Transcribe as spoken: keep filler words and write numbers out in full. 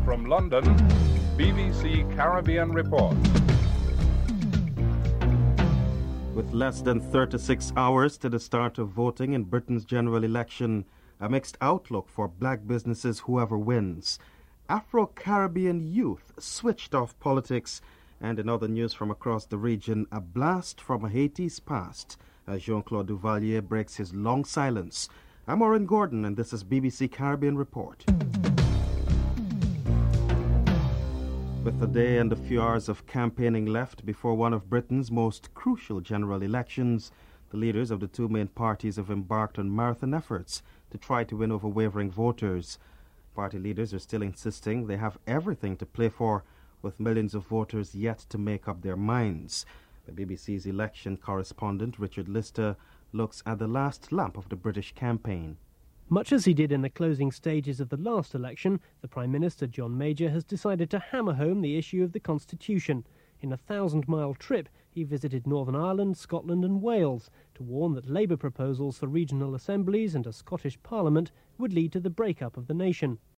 From London, B B C Caribbean Report. With less than thirty-six hours to the start of voting in Britain's general election, a mixed outlook for black businesses whoever wins. Afro-Caribbean youth switched off politics, and in other news from across the region, a blast from Haiti's past as Jean-Claude Duvalier breaks his long silence. I'm Oren Gordon, and this is B B C Caribbean Report. With a day and a few hours of campaigning left before one of Britain's most crucial general elections, the leaders of the two main parties have embarked on marathon efforts to try to win over wavering voters. Party leaders are still insisting they have everything to play for, with millions of voters yet to make up their minds. The B B C's election correspondent, Richard Lister, looks at the last lap of the British campaign. Much as he did in the closing stages of the last election, the Prime Minister, John Major, has decided to hammer home the issue of the Constitution. In a thousand-mile trip, he visited Northern Ireland, Scotland and Wales to warn that Labour proposals for regional assemblies and a Scottish Parliament would lead to the breakup of the nation.